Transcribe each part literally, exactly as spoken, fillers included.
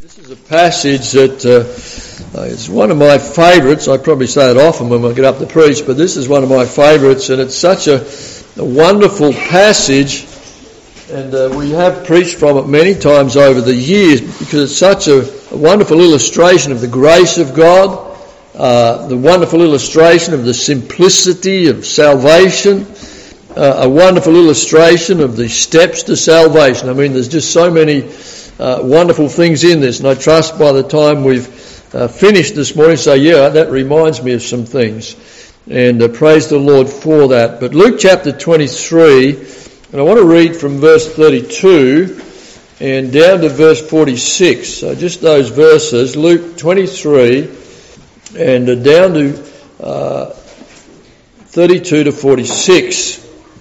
This is a passage that uh, uh, is one of my favourites. I probably say it often when I get up to preach, but this is one of my favourites, and it's such a, a wonderful passage, and uh, we have preached from it many times over the years because it's such a, a wonderful illustration of the grace of God, uh, the wonderful illustration of the simplicity of salvation, uh, a wonderful illustration of the steps to salvation. I mean, there's just so many Uh, wonderful things in this, and I trust by the time we've uh, finished this morning, say, yeah, that reminds me of some things, and uh, praise the Lord for that. But Luke chapter twenty-three, and I want to read from verse thirty-two and down to verse forty-six, so just those verses, Luke twenty-three and uh, down to uh, thirty-two to forty-six.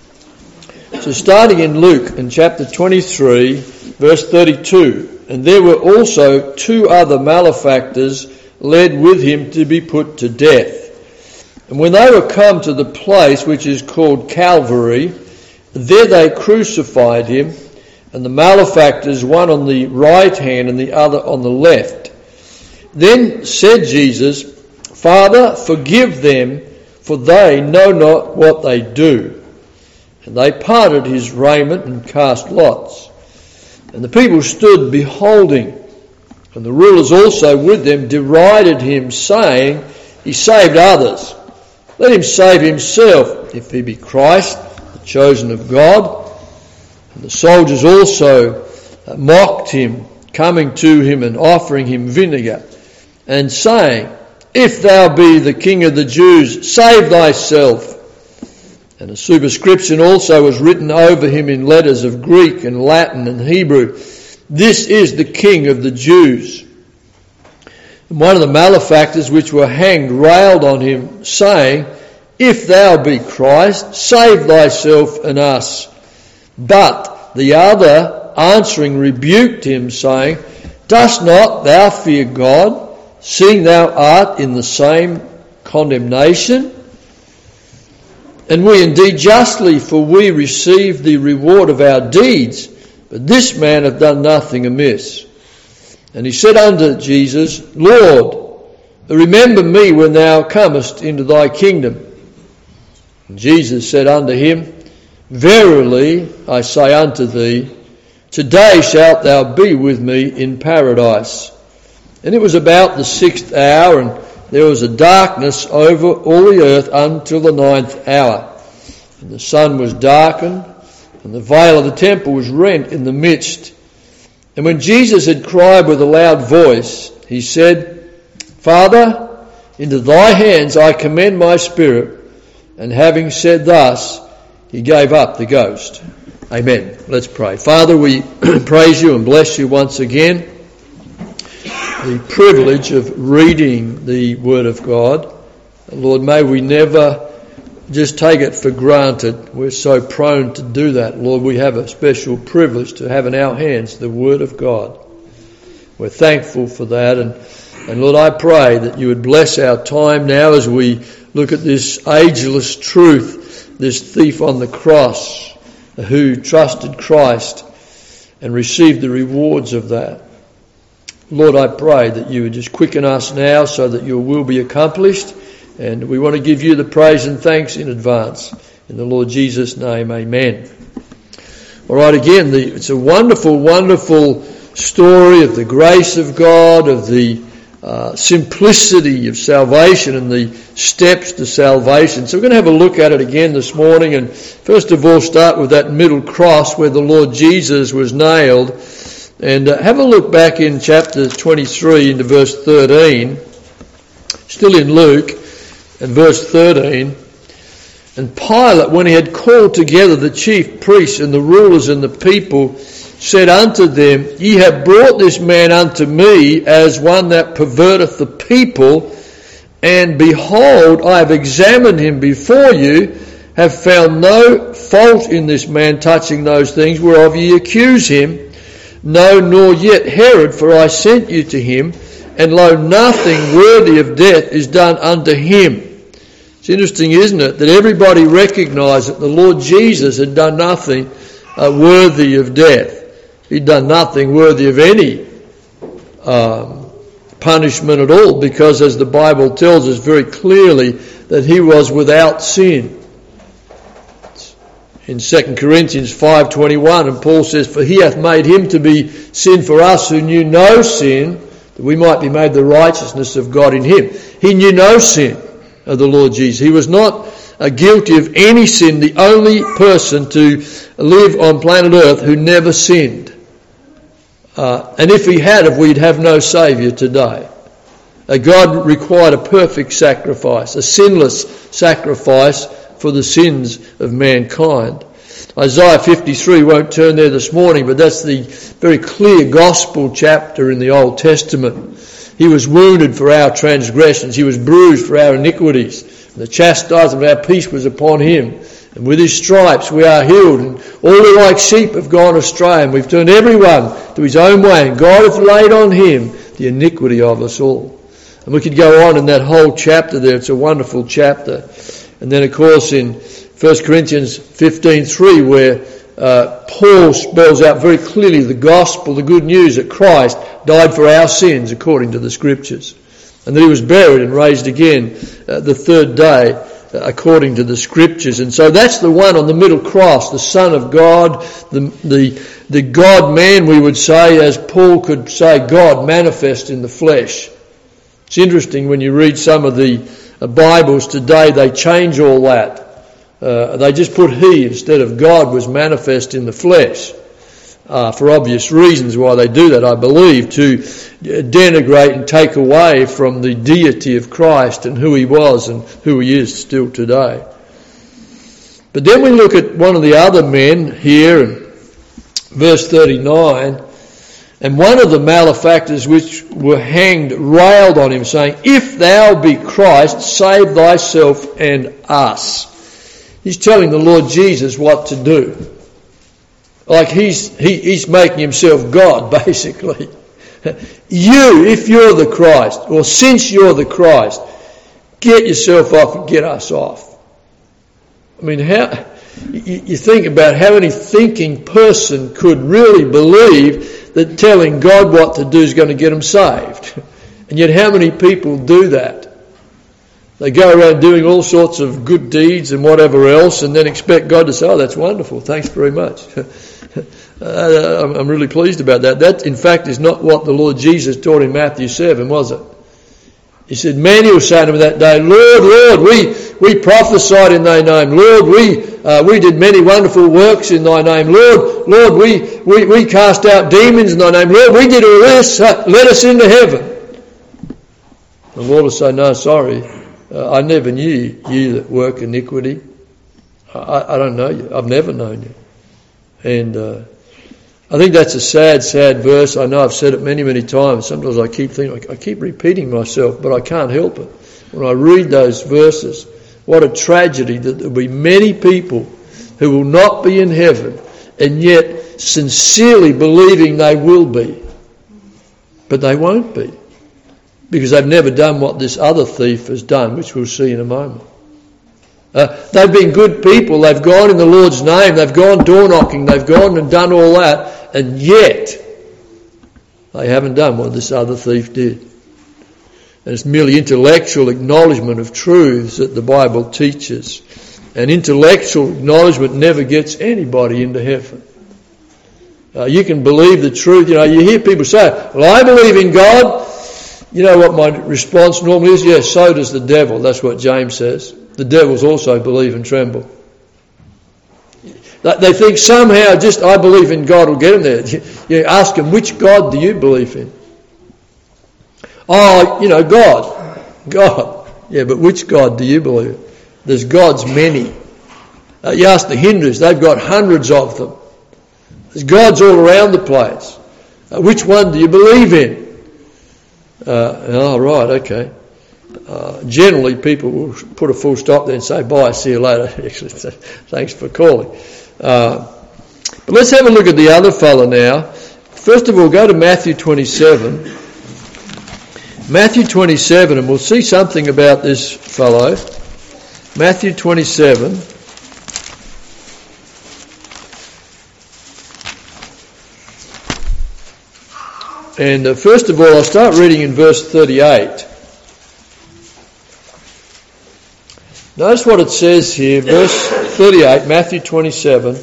So starting in Luke in chapter twenty-three, verse thirty-two, and there were also two other malefactors led with him to be put to death. And when they were come to the place which is called Calvary, there they crucified him, and the malefactors, one on the right hand and the other on the left. Then said Jesus, Father, forgive them, for they know not what they do. And they parted his raiment and cast lots. And the people stood beholding, and the rulers also with them derided him, saying, He saved others. Let him save himself, if he be Christ, the chosen of God. And the soldiers also mocked him, coming to him and offering him vinegar, and saying, If thou be the King of the Jews, save thyself. And a superscription also was written over him in letters of Greek and Latin and Hebrew, This is the King of the Jews. And one of the malefactors which were hanged railed on him, saying, If thou be Christ, save thyself and us. But the other answering rebuked him, saying, Dost not thou fear God, seeing thou art in the same condemnation? And we indeed justly, for we receive the reward of our deeds, but this man hath done nothing amiss. And he said unto Jesus, Lord, remember me when thou comest into thy kingdom. And Jesus said unto him, Verily I say unto thee, today shalt thou be with me in paradise. And it was about the sixth hour, and there was a darkness over all the earth until the ninth hour. And the sun was darkened, and the veil of the temple was rent in the midst. And when Jesus had cried with a loud voice, he said, Father, into thy hands I commend my spirit. And having said thus, he gave up the ghost. Amen. Let's pray. Father, we praise you and bless you once again. The privilege of reading the Word of God. Lord, may we never just take it for granted. We're so prone to do that. Lord, we have a special privilege to have in our hands the Word of God. We're thankful for that. And, and Lord, I pray that you would bless our time now as we look at this ageless truth, this thief on the cross who trusted Christ and received the rewards of that. Lord, I pray that you would just quicken us now so that your will be accomplished. And we want to give you the praise and thanks in advance. In the Lord Jesus' name, amen. All right, again, the, it's a wonderful, wonderful story of the grace of God, of the uh, simplicity of salvation and the steps to salvation. So we're going to have a look at it again this morning. And first of all, start with that middle cross where the Lord Jesus was nailed. And uh, have a look back in chapter twenty-three into verse thirteen, still in Luke, and verse thirteen. And Pilate, when he had called together the chief priests and the rulers and the people, said unto them, Ye have brought this man unto me as one that perverteth the people, and behold, I have examined him before you, have found no fault in this man touching those things whereof ye accuse him. No, nor yet Herod, for I sent you to him, and lo, nothing worthy of death is done unto him. It's interesting, isn't it, that everybody recognised that the Lord Jesus had done nothing uh, worthy of death. He'd done nothing worthy of any um, punishment at all, because as the Bible tells us very clearly that he was without sin. In Second Corinthians five twenty-one, and Paul says, "For he hath made him to be sin for us who knew no sin, that we might be made the righteousness of God in him." He knew no sin of the Lord Jesus. He was not uh, guilty of any sin, the only person to live on planet Earth who never sinned. Uh, and if he had, we'd have no Saviour today. Uh, God required a perfect sacrifice, a sinless sacrifice for the sins of mankind. Isaiah fifty-three, won't turn there this morning, but that's the very clear gospel chapter in the Old Testament. He was wounded for our transgressions. He was bruised for our iniquities. The chastisement of our peace was upon him. And with his stripes we are healed. And all we like sheep have gone astray, and we've turned everyone to his own way. And God hath laid on him the iniquity of us all. And we could go on in that whole chapter there. It's a wonderful chapter. And then, of course, in First Corinthians fifteen three, where uh, Paul spells out very clearly the gospel, the good news that Christ died for our sins according to the Scriptures, and that he was buried and raised again uh, the third day uh, according to the Scriptures. And so that's the one on the middle cross, the Son of God, the the the God-man, we would say, as Paul could say, God manifest in the flesh. It's interesting when you read some of the uh, Bibles today, they change all that. Uh, they just put he instead of God was manifest in the flesh. Uh, for obvious reasons why they do that, I believe, to denigrate and take away from the deity of Christ and who he was and who he is still today. But then we look at one of the other men here in verse thirty-nine, and one of the malefactors which were hanged railed on him, saying, "If thou be Christ, save thyself and us." He's telling the Lord Jesus what to do. Like he's he, he's making himself God, basically. You, if you're the Christ, or since you're the Christ, get yourself off and get us off. I mean, how you, you think about how any thinking person could really believe that telling God what to do is going to get them saved. And yet how many people do that? They go around doing all sorts of good deeds and whatever else, and then expect God to say, "Oh, that's wonderful, thanks very much." uh, I'm really pleased about that. That, in fact, is not what the Lord Jesus taught in Matthew seven, was it? He said, "Many will say to him that day, Lord, Lord, we we prophesied in thy name. Lord, we uh, we did many wonderful works in thy name. Lord, Lord, we, we, we cast out demons in thy name. Lord, we did all this. Uh, let us into heaven." The Lord will say, "No, sorry. Uh, I never knew you that work iniquity. I, I don't know you. I've never known you." And uh, I think that's a sad, sad verse. I know I've said it many, many times. Sometimes I keep thinking, I keep repeating myself, but I can't help it. When I read those verses, what a tragedy that there will be many people who will not be in heaven, and yet sincerely believing they will be. But they won't be, because they've never done what this other thief has done, which we'll see in a moment. Uh, they've been good people, they've gone in the Lord's name, they've gone door knocking, they've gone and done all that, and yet they haven't done what this other thief did. And it's merely intellectual acknowledgement of truths that the Bible teaches. And intellectual acknowledgement never gets anybody into heaven. Uh, you can believe the truth. You know, you hear people say, "Well, I believe in God." You know what my response normally is? Yes, so does the devil. That's what James says. The devils also believe and tremble. They think somehow just, "I believe in God," will get them there. You ask them, which God do you believe in? "Oh, you know, God. God." Yeah, but which God do you believe in? There's gods many. Uh, you ask the Hindus, they've got hundreds of them. There's gods all around the place. Uh, which one do you believe in? Uh, oh, right, okay. Uh, generally, people will put a full stop there and say, "Bye, see you later." Actually, thanks for calling. Uh, but let's have a look at the other fellow now. First of all, go to Matthew twenty-seven. Matthew twenty-seven, and we'll see something about this fellow. Matthew twenty-seven. And uh, first of all, I'll start reading in verse thirty-eight. Notice what it says here, verse thirty-eight, Matthew twenty-seven.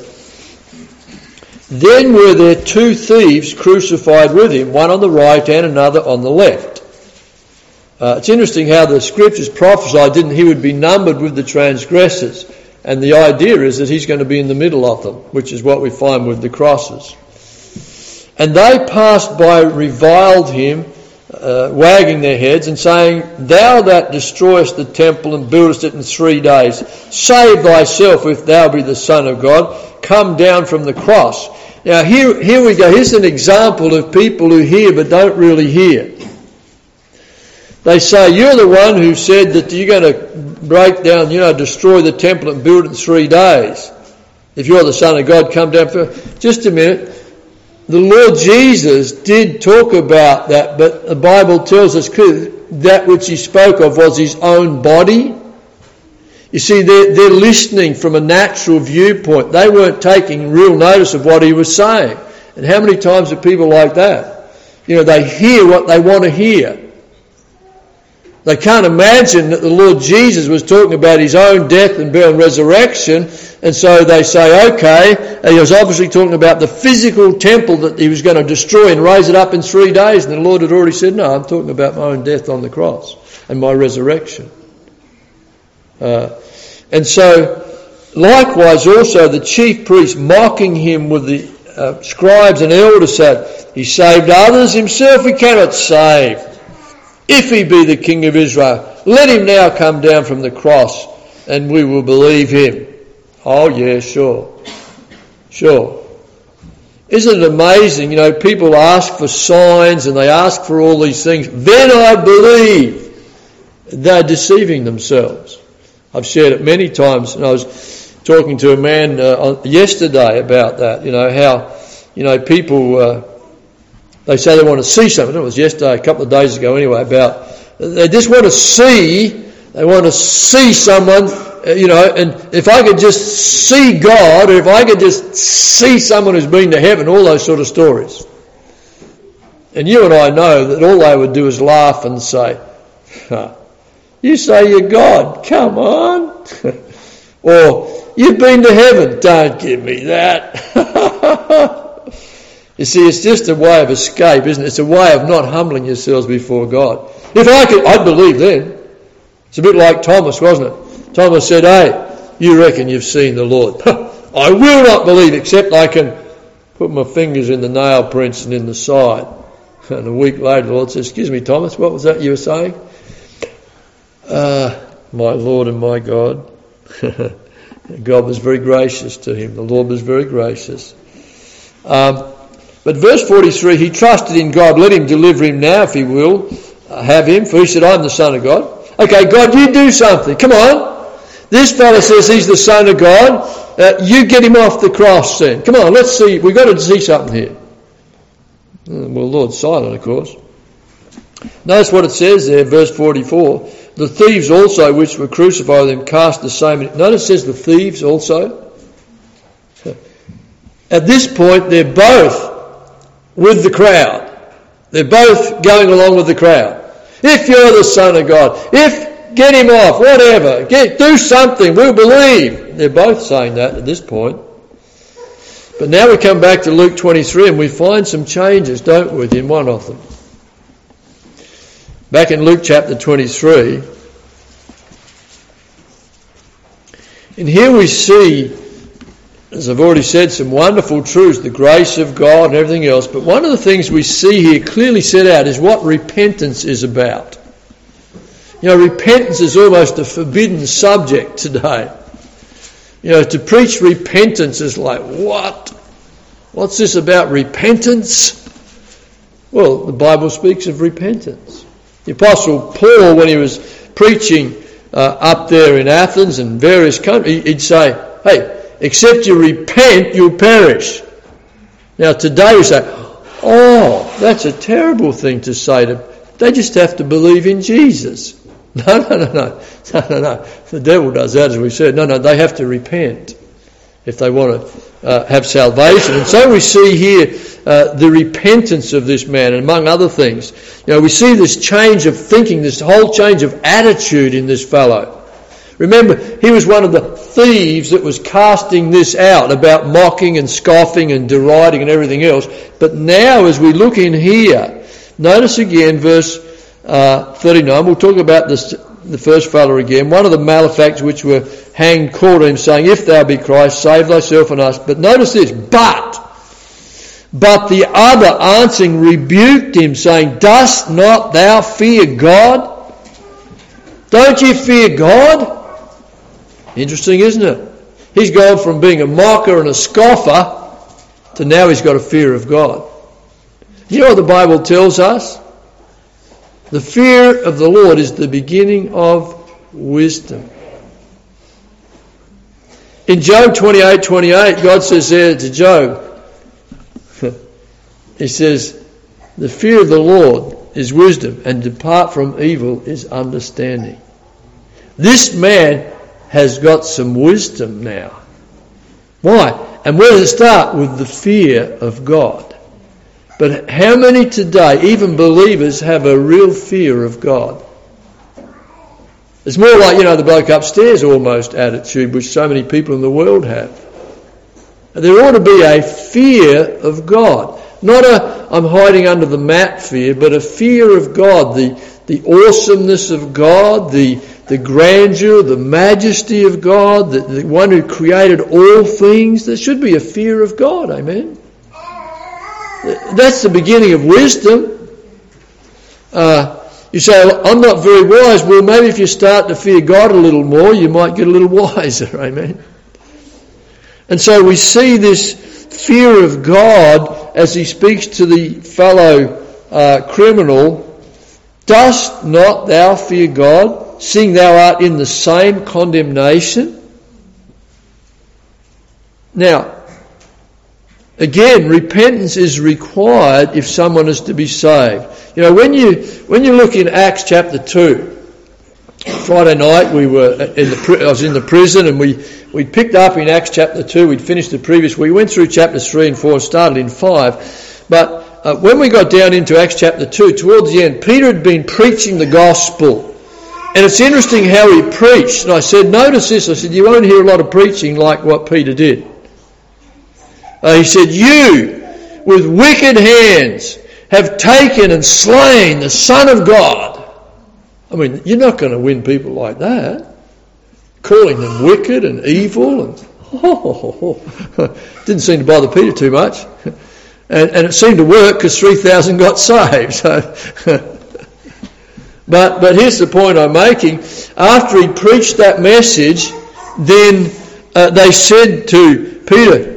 Then were there two thieves crucified with him, one on the right and another on the left. Uh, it's interesting how the scriptures prophesied, didn't he would be numbered with the transgressors. And the idea is that he's going to be in the middle of them, which is what we find with the crosses. And they passed by, reviled him, uh, wagging their heads and saying, Thou that destroyest the temple and buildest it in three days, save thyself if thou be the Son of God, come down from the cross. Now here, here we go. Here's an example of people who hear but don't really hear. They say, you're the one who said that you're going to break down, you know, destroy the temple and build it in three days. If you're the Son of God, come down. For just a minute. The Lord Jesus did talk about that, but the Bible tells us clearly that which he spoke of was his own body. You see, they're, they're listening from a natural viewpoint. They weren't taking real notice of what he was saying. And how many times are people like that? You know, they hear what they want to hear. They can't imagine that the Lord Jesus was talking about his own death and burial and resurrection, and so they say, okay, he was obviously talking about the physical temple that he was going to destroy and raise it up in three days, and the Lord had already said, no, I'm talking about my own death on the cross and my resurrection. Uh, and so, likewise also the chief priests mocking him with the uh, scribes and elders said, he saved others, himself he cannot save. If he be the King of Israel, let him now come down from the cross and we will believe him. Oh yeah, sure. Sure. Isn't it amazing? You know, people ask for signs and they ask for all these things. Then I believe. They're deceiving themselves. I've shared it many times, and I was talking to a man uh, yesterday about that, you know, how, you know, people... Uh, They say they want to see something. It was yesterday, a couple of days ago anyway, about they just want to see, they want to see someone, you know, and if I could just see God, or if I could just see someone who's been to heaven, all those sort of stories. And you and I know that all they would do is laugh and say, huh, you say you're God, come on. Or, you've been to heaven, don't give me that. You see, it's just a way of escape, isn't it? It's a way of not humbling yourselves before God. If I could, I'd believe then. It's a bit like Thomas, wasn't it? Thomas said, hey, you reckon you've seen the Lord. I will not believe except I can put my fingers in the nail prints and in the side. And a week later, the Lord says, excuse me, Thomas, what was that you were saying? Uh, my Lord and my God. God was very gracious to him. The Lord was very gracious. Um, But verse forty-three, he trusted in God. Let him deliver him now if he will uh, have him. For he said, I'm the Son of God. Okay, God, you do something. Come on. This fellow says he's the Son of God. Uh, you get him off the cross then. Come on, let's see. We've got to see something here. Well, the Lord's silent, of course. Notice what it says there, verse forty-four. The thieves also which were crucified with him cast the same. Notice it says the thieves also. At this point, they're both with the crowd. They're both going along with the crowd. If you're the Son of God, if, get him off, whatever, get, do something, we'll believe. They're both saying that at this point. But now we come back to Luke twenty-three and we find some changes, don't we, in one of them. Back in Luke chapter twenty-three, and here we see, as I've already said, some wonderful truths, the grace of God and everything else. But one of the things we see here clearly set out is what repentance is about. You know, repentance is almost a forbidden subject today. You know, to preach repentance is like, what? What's this about repentance? Well, the Bible speaks of repentance. The Apostle Paul, when he was preaching uh, up there in Athens and various countries, he'd say, hey, except you repent, you'll perish. Now today we say, oh, that's a terrible thing to say. To, they just have to believe in Jesus. No, no, no, no. No, no, no. The devil does that, as we said. No, no, they have to repent. if they want to uh, have salvation. And so we see here uh, the repentance of this man, and among other things. You know, we see this change of thinking, this whole change of attitude in this fellow. Remember, he was one of the thieves that was casting this out about mocking and scoffing and deriding and everything else. But now as we look in here, notice again verse uh, thirty-nine. We'll talk about this, the first fellow again. One of the malefactors which were hanged called to him, saying, "If thou be Christ, save thyself and us." But notice this, but, but the other answering rebuked him, saying, "Dost not thou fear God? Don't you fear God?" Interesting, isn't it? He's gone from being a mocker and a scoffer to now he's got a fear of God. You know what the Bible tells us? The fear of the Lord is the beginning of wisdom. In Job twenty-eight twenty-eight, God says there to Job, He says, "The fear of the Lord is wisdom, and depart from evil is understanding." This man has got some wisdom now. Why? And where does it start? With the fear of God. But how many today, even believers, have a real fear of God? It's more like, you know, the bloke upstairs almost attitude, which so many people in the world have. There ought to be a fear of God. Not a, I'm hiding under the mat fear, but a fear of God, the, the awesomeness of God, the, the grandeur, the majesty of God, the, the one who created all things. There should be a fear of God, amen? That's the beginning of wisdom. Uh, you say, "I'm not very wise." Well, maybe if you start to fear God a little more, you might get a little wiser, amen? And so we see this fear of God as he speaks to the fellow uh, criminal. "Dost not thou fear God, seeing thou art in the same condemnation?" Now, again, repentance is required if someone is to be saved. You know, when you when you look in Acts chapter two, Friday night we were in the I was in the prison, and we we picked up in Acts chapter two. We'd finished the previous. We went through chapters three and four and started in five. But uh, when we got down into Acts chapter two, towards the end, Peter had been preaching the gospel. And it's interesting how he preached. And I said, notice this. I said, you won't hear a lot of preaching like what Peter did. Uh, he said, "You, with wicked hands, have taken and slain the Son of God." I mean, you're not going to win people like that. Calling them wicked and evil. and oh, Didn't seem to bother Peter too much. And, and it seemed to work because three thousand got saved. So, but, but here's the point I'm making. After he preached that message, then uh, they said to Peter,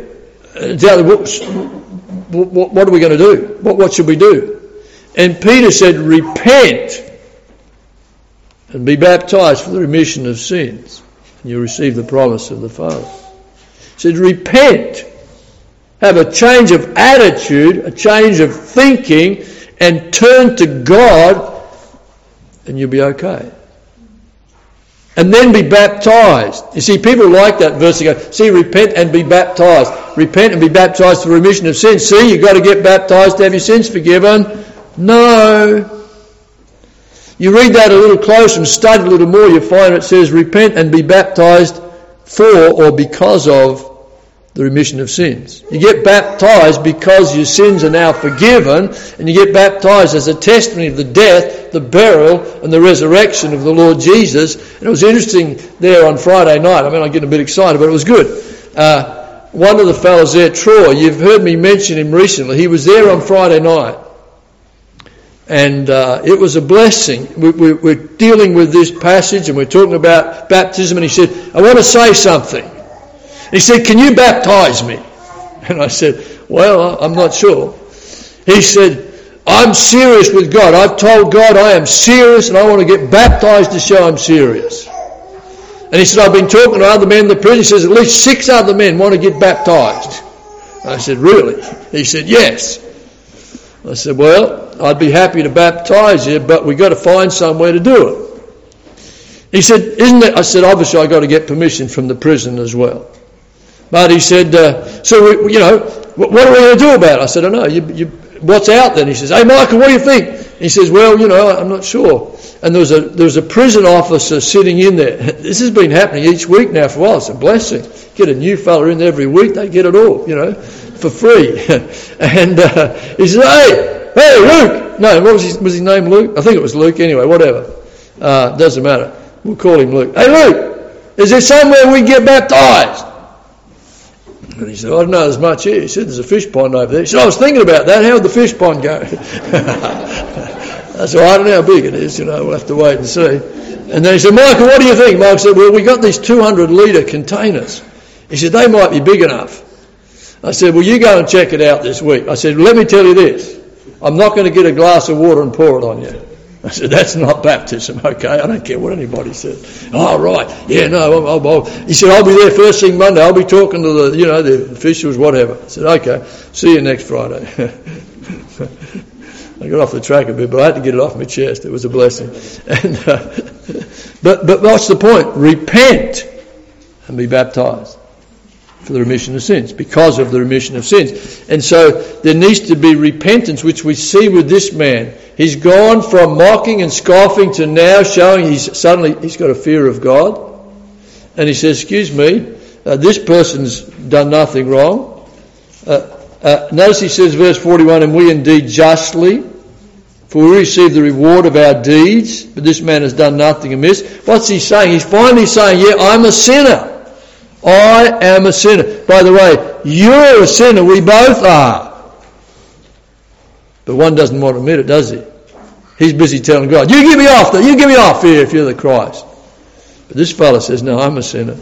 What, what are we going to do? What, what should we do? And Peter said, "Repent and be baptized for the remission of sins, and you'll receive the promise of the Father." He said, repent, have a change of attitude, a change of thinking, and turn to God, and you'll be okay. And then be baptized. You see, people like that verse. They go, see, repent and be baptized. Repent and be baptized for the remission of sins. See, you've got to get baptized to have your sins forgiven. No. You read that a little closer and study a little more, you find it says, repent and be baptized for or because of the remission of sins. You get baptized because your sins are now forgiven, and you get baptized as a testimony of the death, the burial, and the resurrection of the Lord Jesus. And it was interesting there on Friday night. I mean, I'm getting a bit excited, but it was good. Uh, one of the fellows there, Troy, you've heard me mention him recently. He was there on Friday night. And uh, it was a blessing. We, we, we're dealing with this passage, and we're talking about baptism, and he said, "I want to say something." He said, "Can you baptize me?" And I said, "Well, I'm not sure." He said, "I'm serious with God. I've told God I am serious and I want to get baptized to show I'm serious." And he said, "I've been talking to other men in the prison." He says, "At least six other men want to get baptized." I said, "Really?" He said, "Yes." I said, "Well, I'd be happy to baptize you, but we've got to find somewhere to do it." He said, "Isn't it?" I said, "Obviously I've got to get permission from the prison as well." But he said, uh, so, we, you know, what, what are we going to do about it? I said, I know, you, you, what's out then? He says, hey, Michael, what do you think? He says, well, you know, I'm not sure. And there was a there was a prison officer sitting in there. This has been happening each week now for a while. It's a blessing. Get a new fella in every week, they get it all, you know, for free. And uh, he says, hey, hey, Luke. No, what was his, was his name Luke? I think it was Luke anyway, whatever. Uh, doesn't matter. We'll call him Luke. Hey, Luke, is there somewhere we can get baptised? And he said, I don't know, there's much here. He said, there's a fish pond over there. He said, I was thinking about that. How would the fish pond go? I said, well, I don't know how big it is, you know, we'll have to wait and see. And then he said, Michael, what do you think? Michael said, well, we got these two hundred litre containers. He said, they might be big enough. I said, well, you go and check it out this week. I said, let me tell you this. I'm not going to get a glass of water and pour it on you. I said, that's not baptism, okay? I don't care what anybody says. Oh, right. Yeah, no. I'll, I'll. He said, I'll be there first thing Monday. I'll be talking to the, you know, the officials, whatever. I said, okay. See you next Friday. I got off the track a bit, but I had to get it off my chest. It was a blessing. And uh, but but what's the point? Repent and be baptised for the remission of sins, because of the remission of sins. And so there needs to be repentance, which we see with this man. He's gone from mocking and scoffing to now showing he's suddenly he's got a fear of God. And he says, excuse me, uh, this person's done nothing wrong. Uh, uh, notice he says, verse forty-one, and we indeed justly, for we receive the reward of our deeds, but this man has done nothing amiss. What's he saying? He's finally saying, yeah, I'm a sinner. I am a sinner. By the way, you're a sinner. We both are. But one doesn't want to admit it, does he? He's busy telling God, you get me off there. You get me off here if you're the Christ. But this fellow says, no, I'm a sinner.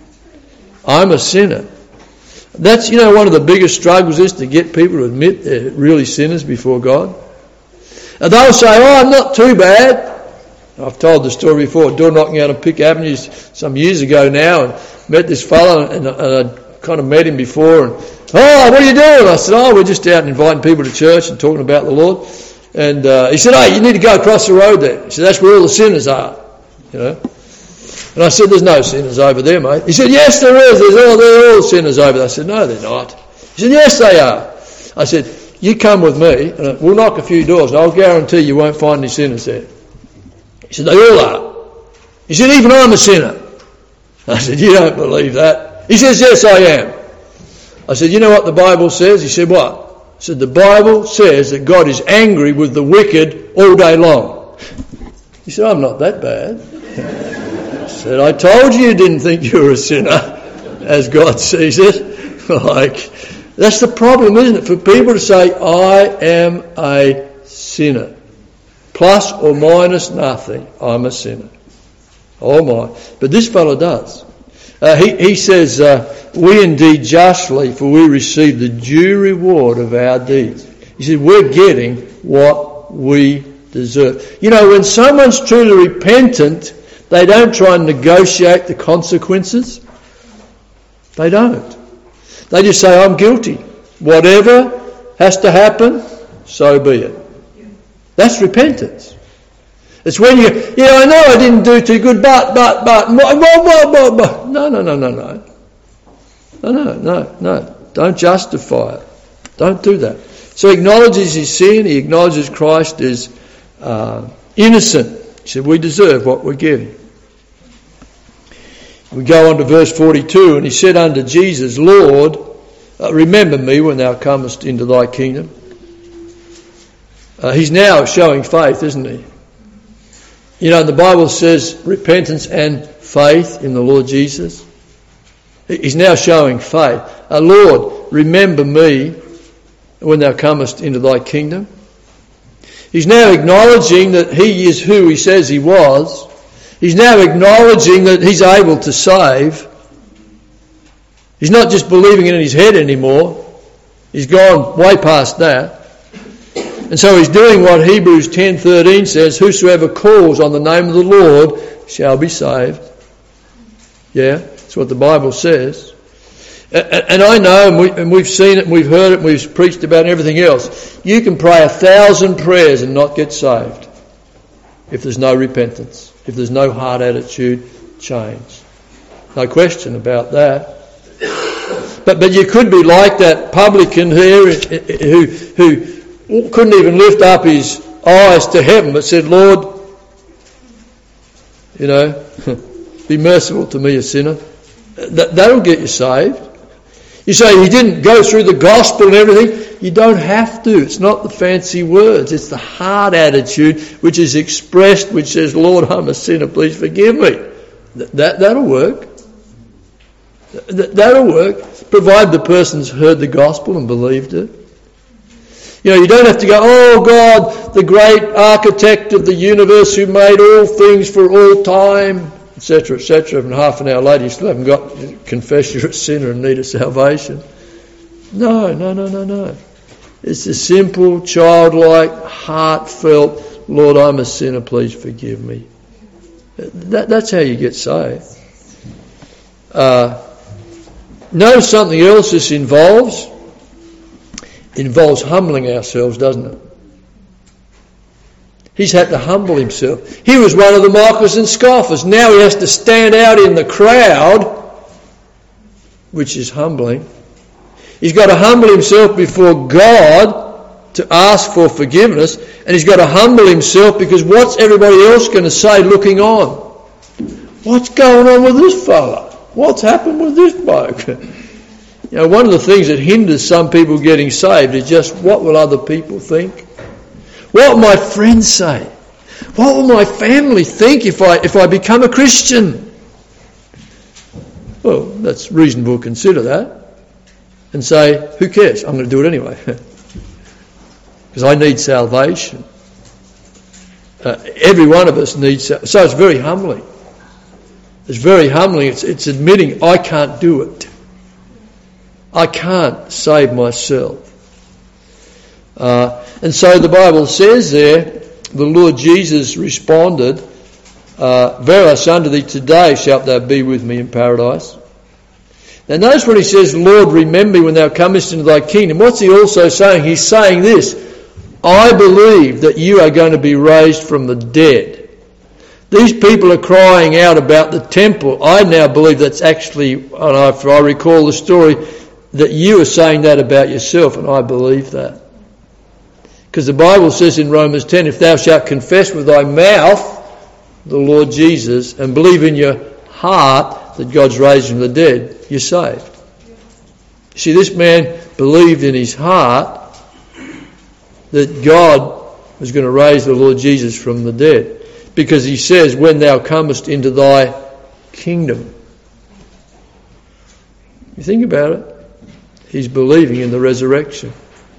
I'm a sinner. That's, you know, one of the biggest struggles is to get people to admit they're really sinners before God. And they'll say, oh, I'm not too bad. I've told the story before, door knocking out on Pick Avenue some years ago now, and met this fellow, and, and I kind of met him before, and, oh, what are you doing? I said, oh, we're just out inviting people to church and talking about the Lord. And uh, he said, hey, you need to go across the road there. He said, that's where all the sinners are, you know. And I said, there's no sinners over there, mate. He said, yes, there is. There's all, there are all sinners over there. I said, no, they're not. He said, yes, they are. I said, you come with me, and we'll knock a few doors, and I'll guarantee you won't find any sinners there. He said, they all are. He said, even I'm a sinner. I said, you don't believe that. He says, yes, I am. I said, you know what the Bible says? He said, what? I said, the Bible says that God is angry with the wicked all day long. He said, I'm not that bad. I said, I told you you didn't think you were a sinner, as God sees it. Like, that's the problem, isn't it? For people to say, I am a sinner. Plus or minus nothing, I'm a sinner. Oh my. But this fellow does. Uh, he, he says, uh, we indeed justly, for we receive the due reward of our deeds. He said, we're getting what we deserve. You know, when someone's truly repentant, they don't try and negotiate the consequences. They don't. They just say, I'm guilty. Whatever has to happen, so be it. That's repentance. It's when you, you know, I know I didn't do too good, but, but, but, but, but, but, but. No, no, no, no, no. No, no, no, no. Don't justify it. Don't do that. So he acknowledges his sin. He acknowledges Christ is uh, innocent. He said, we deserve what we're getting. We go on to verse forty-two, and he said unto Jesus, Lord, uh, remember me when thou comest into thy kingdom. Uh, he's now showing faith, isn't he? You know, the Bible says repentance and faith in the Lord Jesus. He's now showing faith. Uh, Lord, remember me when thou comest into thy kingdom. He's now acknowledging that he is who he says he was. He's now acknowledging that he's able to save. He's not just believing it in his head anymore. He's gone way past that. And so he's doing what Hebrews ten thirteen says, whosoever calls on the name of the Lord shall be saved. Yeah, that's what the Bible says. And I know, and, we, and we've seen it, and we've heard it, and we've preached about it and everything else. You can pray a thousand prayers and not get saved if there's no repentance, if there's no heart attitude change. No question about that. but but you could be like that publican here who who couldn't even lift up his eyes to heaven, but said, Lord, you know, be merciful to me, a sinner. That, that'll get you saved. You say he didn't go through the gospel and everything. You don't have to. It's not the fancy words. It's the heart attitude which is expressed, which says, Lord, I'm a sinner, please forgive me. That, that, that'll work. That, that'll work, provided the person's heard the gospel and believed it. You know, you don't have to go, oh God, the great architect of the universe who made all things for all time, et cetera, et cetera. And half an hour later you still haven't got, confess you're a sinner and need a salvation. No, no, no, no, no. It's a simple, childlike, heartfelt, Lord, I'm a sinner, please forgive me. That, that's how you get saved. Uh, know something else this involves? It involves humbling ourselves, doesn't it? He's had to humble himself. He was one of the mockers and scoffers. Now he has to stand out in the crowd, which is humbling. He's got to humble himself before God to ask for forgiveness, and he's got to humble himself because what's everybody else going to say looking on? What's going on with this fella? What's happened with this bloke? You know, one of the things that hinders some people getting saved is just, what will other people think? What will my friends say? What will my family think if I if I become a Christian? Well, that's reasonable to consider that. And say, who cares? I'm going to do it anyway. Because I need salvation. Uh, every one of us needs salvation. So it's very humbling. It's very humbling. It's, it's admitting I can't do it. I can't save myself. Uh, and so the Bible says there, the Lord Jesus responded, uh, Verily I say unto thee, today shalt thou be with me in paradise. Now notice when he says, Lord, remember me when thou comest into thy kingdom. What's he also saying? He's saying this, I believe that you are going to be raised from the dead. These people are crying out about the temple. I now believe that's actually, and if I recall the story, that you are saying that about yourself, and I believe that. Because the Bible says in Romans ten, if thou shalt confess with thy mouth the Lord Jesus and believe in your heart that God's raised from the dead, you're saved. See, this man believed in his heart that God was going to raise the Lord Jesus from the dead. Because he says, when thou comest into thy kingdom. You think about it. He's believing in the resurrection.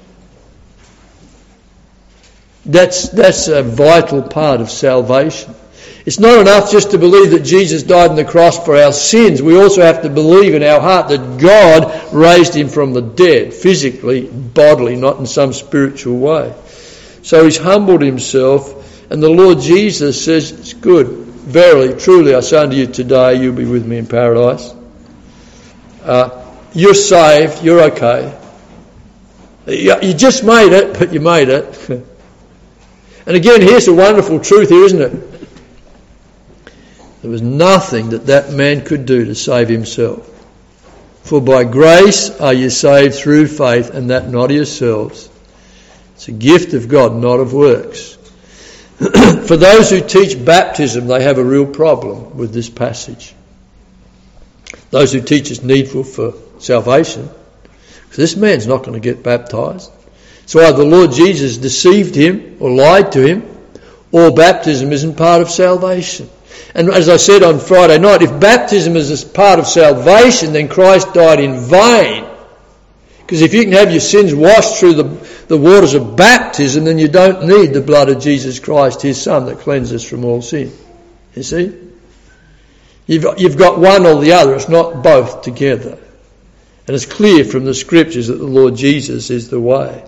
That's, that's a vital part of salvation. It's not enough just to believe that Jesus died on the cross for our sins. We also have to believe in our heart that God raised him from the dead, physically, bodily, not in some spiritual way. So he's humbled himself, and the Lord Jesus says, it's good. Verily, truly, I say unto you today, you'll be with me in paradise. Uh, you're saved, you're okay. You, you just made it, but you made it. And again, here's a wonderful truth here, isn't it? There was nothing that that man could do to save himself. For by grace are you saved through faith, and that not of yourselves. It's a gift of God, not of works. For those who teach baptism, they have a real problem with this passage. Those who teach it's needful for salvation. Because this man's not going to get baptised. So either the Lord Jesus deceived him or lied to him, or baptism isn't part of salvation. And as I said on Friday night, if baptism is a part of salvation, then Christ died in vain. Because if you can have your sins washed through the, the waters of baptism, then you don't need the blood of Jesus Christ, his Son, that cleanses from all sin. You see? You've, you've got one or the other. It's not both together. And it's clear from the Scriptures that the Lord Jesus is the way.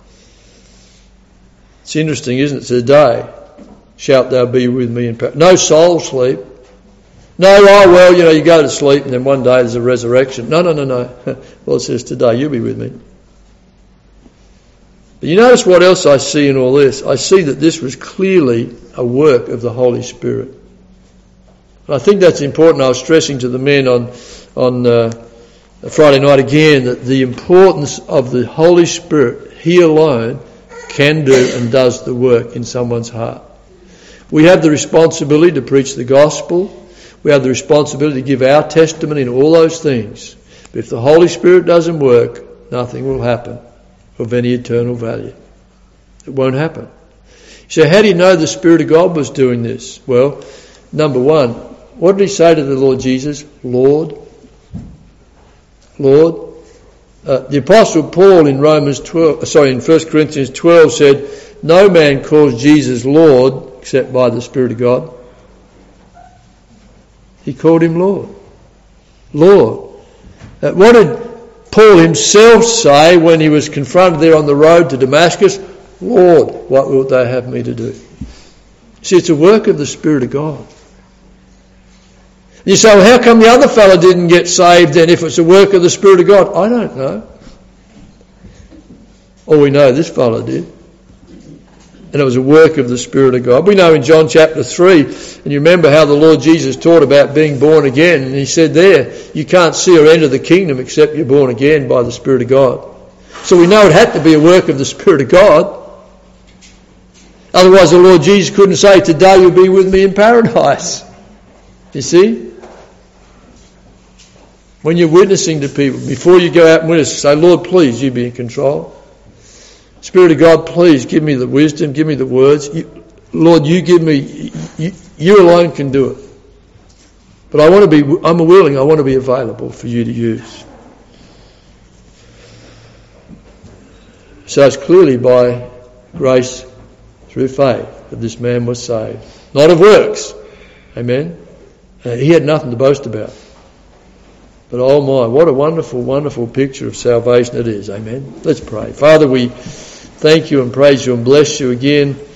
It's interesting, isn't it? Today shalt thou be with me in paradise. No soul sleep. No, oh, well, you know, you go to sleep and then one day there's a resurrection. No, no, no, no. Well, it says today you'll be with me. But you notice what else I see in all this? I see that this was clearly a work of the Holy Spirit. And I think that's important. I was stressing to the men on on uh, Friday night again, that the importance of the Holy Spirit, He alone can do and does the work in someone's heart. We have the responsibility to preach the gospel. We have the responsibility to give our testimony in all those things. But if the Holy Spirit doesn't work, nothing will happen of any eternal value. It won't happen. So how do you know the Spirit of God was doing this? Well, number one, what did He say to the Lord Jesus? Lord, Lord. Uh, the Apostle Paul in Romans twelve, sorry, in First Corinthians twelve said, no man calls Jesus Lord except by the Spirit of God. He called Him Lord. Lord. Uh, what did Paul himself say when he was confronted there on the road to Damascus? Lord, what wilt thou have me to do? See, it's a work of the Spirit of God. You say, well, how come the other fellow didn't get saved then if it's a work of the Spirit of God? I don't know. All we know, this fellow did. And it was a work of the Spirit of God. We know in John chapter three, and you remember how the Lord Jesus taught about being born again, and He said there, you can't see or enter the kingdom except you're born again by the Spirit of God. So we know it had to be a work of the Spirit of God. Otherwise the Lord Jesus couldn't say, today you'll be with me in paradise. You see? When you're witnessing to people, before you go out and witness, say, Lord, please, you be in control. Spirit of God, please give me the wisdom, give me the words. You, Lord, you give me, you, you alone can do it. But I want to be, I'm willing, I want to be available for you to use. So it's clearly by grace through faith that this man was saved. Not of works. Amen. Uh, he had nothing to boast about. But oh my, what a wonderful, wonderful picture of salvation it is. Amen. Let's pray. Father, we thank you and praise you and bless you again